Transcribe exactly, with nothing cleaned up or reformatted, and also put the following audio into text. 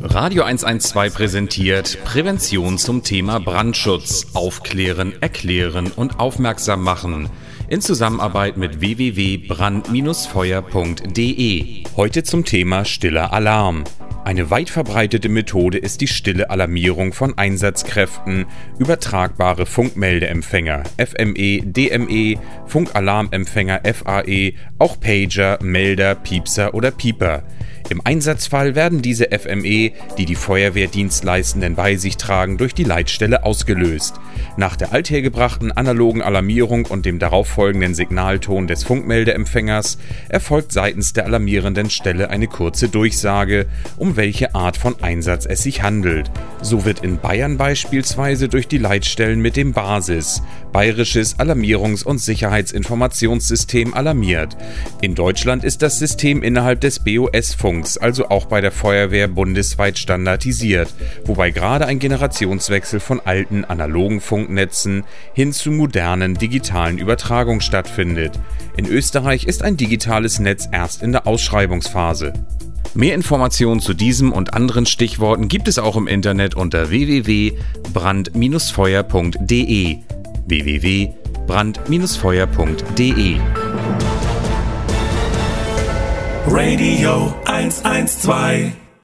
Radio hundertzwölf präsentiert Prävention zum Thema Brandschutz. Aufklären, erklären und aufmerksam machen. In Zusammenarbeit mit w w w punkt brand Bindestrich feuer punkt d e. Heute zum Thema stiller Alarm. Eine weit verbreitete Methode ist die stille Alarmierung von Einsatzkräften, übertragbare Funkmeldeempfänger, F M E, D M E, Funkalarmempfänger F A E, auch Pager, Melder, Piepser oder Pieper. Im Einsatzfall werden diese F M E, die die Feuerwehrdienstleistenden bei sich tragen, durch die Leitstelle ausgelöst. Nach der althergebrachten analogen Alarmierung und dem darauffolgenden Signalton des Funkmeldeempfängers erfolgt seitens der alarmierenden Stelle eine kurze Durchsage, um welche Art von Einsatz es sich handelt. So wird in Bayern beispielsweise durch die Leitstellen mit dem BASIS, Bayerisches Alarmierungs- und Sicherheitsinformationssystem, alarmiert. In Deutschland ist das System innerhalb des B O S-Funks, also auch bei der Feuerwehr, bundesweit standardisiert, wobei gerade ein Generationswechsel von alten analogen Funknetzen hin zu modernen digitalen Übertragungen stattfindet. In Österreich ist ein digitales Netz erst in der Ausschreibungsphase. Mehr Informationen zu diesem und anderen Stichworten gibt es auch im Internet unter w w w punkt brand Bindestrich feuer punkt d e. w w w punkt brand Bindestrich feuer punkt d e. Radio hundertzwölf